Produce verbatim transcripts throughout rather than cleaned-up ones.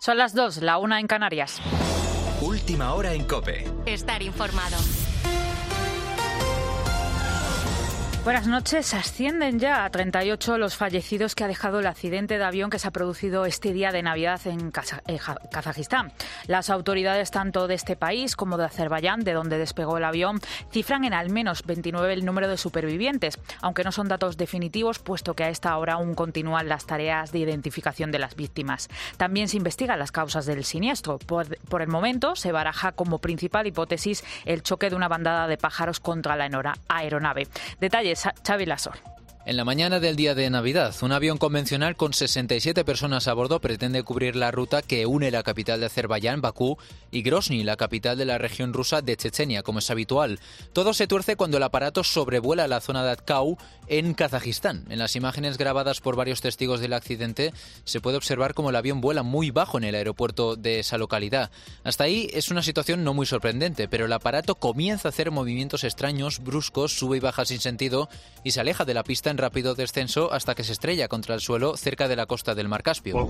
Son las dos, la una en Canarias. Última hora en COPE. Estar informado. Buenas noches. Ascienden ya a treinta y ocho los fallecidos que ha dejado el accidente de avión que se ha producido este día de Navidad en Kazajistán. Las autoridades tanto de este país como de Azerbaiyán, de donde despegó el avión, cifran en al menos veintinueve el número de supervivientes, aunque no son datos definitivos, puesto que a esta hora aún continúan las tareas de identificación de las víctimas. También se investigan las causas del siniestro. Por, por el momento, se baraja como principal hipótesis el choque de una bandada de pájaros contra la aeronave. Detalles, Xavi Lasso. En la mañana del día de Navidad, un avión convencional con sesenta y siete personas a bordo pretende cubrir la ruta que une la capital de Azerbaiyán, Bakú, y Grozny, la capital de la región rusa de Chechenia, como es habitual. Todo se tuerce cuando el aparato sobrevuela la zona de Atkau, en Kazajistán. En las imágenes grabadas por varios testigos del accidente, se puede observar cómo el avión vuela muy bajo en el aeropuerto de esa localidad. Hasta ahí es una situación no muy sorprendente, pero el aparato comienza a hacer movimientos extraños, bruscos, sube y baja sin sentido, y se aleja de la pista en rápido descenso hasta que se estrella contra el suelo cerca de la costa del Mar Caspio.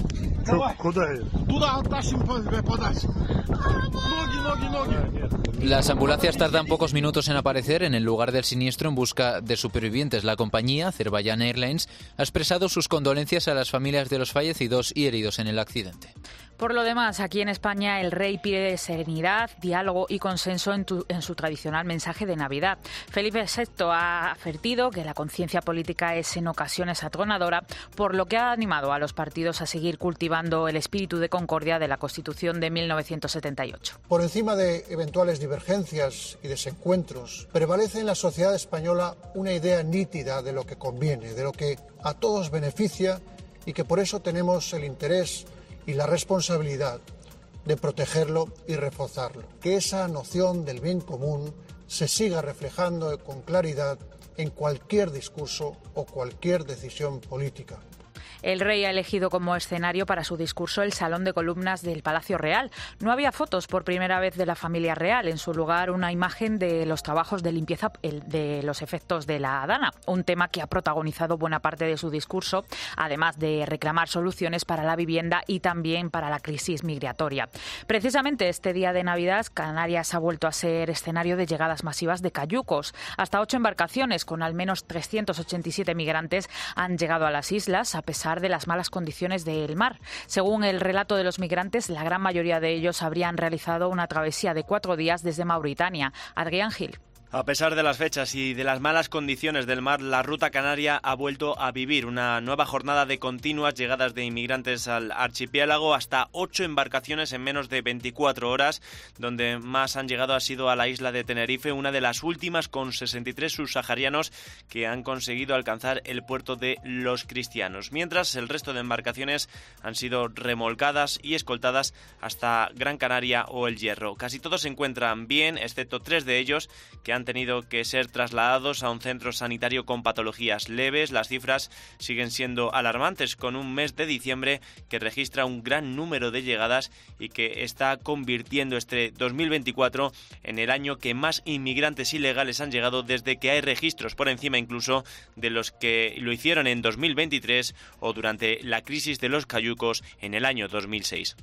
Las ambulancias tardan pocos minutos en aparecer en el lugar del siniestro en busca de supervivientes. La compañía, Azerbaiyán Airlines, ha expresado sus condolencias a las familias de los fallecidos y heridos en el accidente. Por lo demás, aquí en España el rey pide serenidad, diálogo y consenso en, tu, en su tradicional mensaje de Navidad. Felipe sexto ha advertido que la conciencia política es en ocasiones atronadora, por lo que ha animado a los partidos a seguir cultivando el espíritu de concordia de la Constitución de mil novecientos setenta y ocho. Por encima de eventuales divergencias y desencuentros, prevalece en la sociedad española una idea nítida de lo que conviene, de lo que a todos beneficia y que por eso tenemos el interés y la responsabilidad de protegerlo y reforzarlo. Que esa noción del bien común se siga reflejando con claridad en cualquier discurso o cualquier decisión política. El rey ha elegido como escenario para su discurso el Salón de Columnas del Palacio Real. No había fotos por primera vez de la familia real. En su lugar, una imagen de los trabajos de limpieza de los efectos de la Dana, un tema que ha protagonizado buena parte de su discurso, además de reclamar soluciones para la vivienda y también para la crisis migratoria. Precisamente este día de Navidad, Canarias ha vuelto a ser escenario de llegadas masivas de cayucos. Hasta ocho embarcaciones con al menos trescientos ochenta y siete migrantes han llegado a las islas, a pesar de las malas condiciones del mar. Según el relato de los migrantes, la gran mayoría de ellos habrían realizado una travesía de cuatro días desde Mauritania. Adrián Gil. A pesar de las fechas y de las malas condiciones del mar, la ruta canaria ha vuelto a vivir una nueva jornada de continuas llegadas de inmigrantes al archipiélago, hasta ocho embarcaciones en menos de veinticuatro horas. Donde más han llegado ha sido a la isla de Tenerife, una de las últimas, con sesenta y tres subsaharianos que han conseguido alcanzar el puerto de Los Cristianos. Mientras, el resto de embarcaciones han sido remolcadas y escoltadas hasta Gran Canaria o El Hierro. Casi todos se encuentran bien, excepto tres de ellos que han tenido que ser trasladados a un centro sanitario con patologías leves. Las cifras siguen siendo alarmantes, con un mes de diciembre que registra un gran número de llegadas y que está convirtiendo este dos mil veinticuatro en el año que más inmigrantes ilegales han llegado desde que hay registros, por encima incluso de los que lo hicieron en dos mil veintitrés o durante la crisis de los cayucos en el año dos mil seis.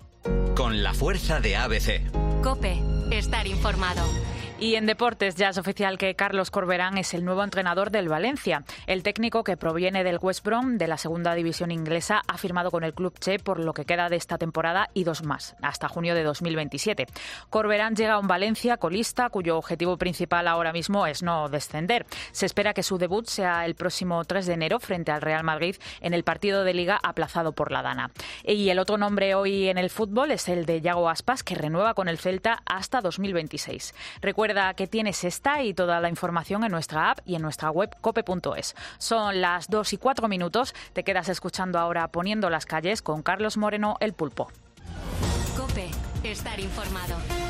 Con la fuerza de A B C. COPE. Estar informado. Y en deportes ya es oficial que Carlos Corberán es el nuevo entrenador del Valencia. El técnico, que proviene del West Brom, de la segunda división inglesa, ha firmado con el club che por lo que queda de esta temporada y dos más, hasta junio de dos mil veintisiete. Corberán llega a un Valencia colista, cuyo objetivo principal ahora mismo es no descender. Se espera que su debut sea el próximo tres de enero frente al Real Madrid en el partido de Liga aplazado por la Dana. Y el otro nombre hoy en el fútbol es el de Yago Aspas, que renueva con el Celta hasta dos mil veintiséis. Recuerda que tienes esta y toda la información en nuestra app y en nuestra web cope punto es. Son las dos y cuatro minutos. Te quedas escuchando ahora Poniendo las calles con Carlos Moreno, el Pulpo. COPE. Estar informado.